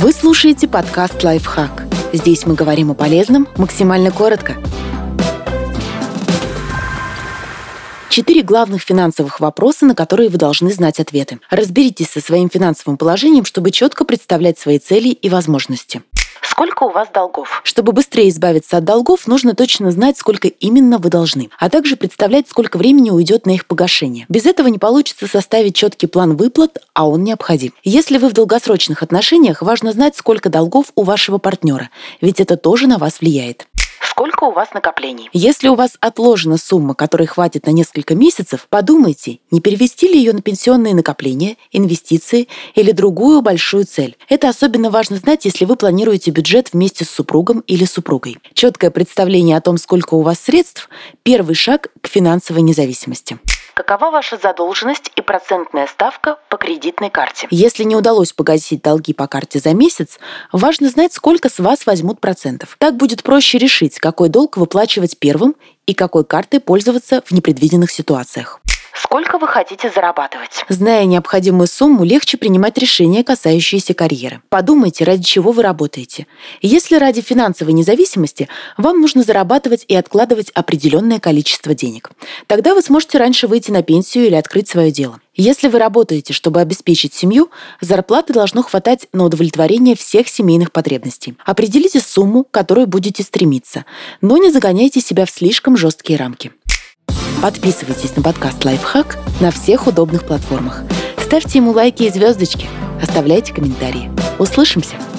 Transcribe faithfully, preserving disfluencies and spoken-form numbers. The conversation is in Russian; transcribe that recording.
Вы слушаете подкаст «Лайфхак». Здесь мы говорим о полезном максимально коротко. Четыре главных финансовых вопроса, на которые вы должны знать ответы. Разберитесь со своим финансовым положением, чтобы четко представлять свои цели и возможности. Сколько у вас долгов? Чтобы быстрее избавиться от долгов, нужно точно знать, сколько именно вы должны, а также представлять, сколько времени уйдет на их погашение. Без этого не получится составить четкий план выплат, а он необходим. Если вы в долгосрочных отношениях, важно знать, сколько долгов у вашего партнера, ведь это тоже на вас влияет. Сколько у вас накоплений? Если у вас отложена сумма, которой хватит на несколько месяцев, подумайте, не перевести ли ее на пенсионные накопления, инвестиции или другую большую цель. Это особенно важно знать, если вы планируете бюджет вместе с супругом или супругой. Четкое представление о том, сколько у вас средств – первый шаг к финансовой независимости. Какова ваша задолженность и процентная ставка по кредитной карте? Если не удалось погасить долги по карте за месяц, важно знать, сколько с вас возьмут процентов. Так будет проще решить, какой долг выплачивать первым и какой картой пользоваться в непредвиденных ситуациях. Сколько вы хотите зарабатывать? Зная необходимую сумму, легче принимать решения, касающиеся карьеры. Подумайте, ради чего вы работаете. Если ради финансовой независимости, вам нужно зарабатывать и откладывать определенное количество денег. Тогда вы сможете раньше выйти на пенсию или открыть свое дело. Если вы работаете, чтобы обеспечить семью, зарплаты должно хватать на удовлетворение всех семейных потребностей. Определите сумму, к которой будете стремиться, но не загоняйте себя в слишком жесткие рамки. Подписывайтесь на подкаст «Лайфхак» на всех удобных платформах. Ставьте ему лайки и звездочки. Оставляйте комментарии. Услышимся!